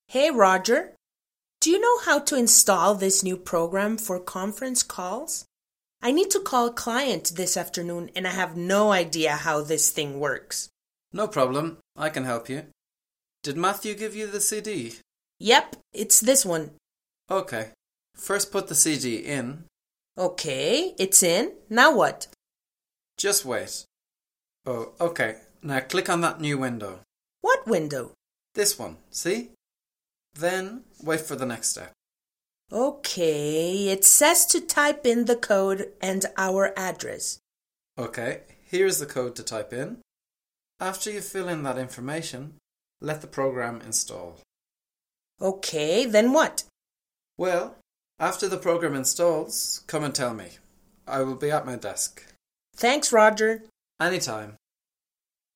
Hey, Roger. Do you know how to install this new program for conference calls? I need to call a client this afternoon and I have no idea how this thing works. No problem, I can help you. Did Matthew give you the CD? Yep, it's this one. Okay, first put the CD in. Okay, it's in. Now what? Just wait. Oh, okay, now click on that new window. What window? This one, see? Then wait for the next step. Okay, it says to type in the code and our address. Okay, here's the code to type in. After you fill in that information, let the program install. Okay, then what? Well, after the program installs, come and tell me. I will be at my desk. Thanks, Roger. Anytime.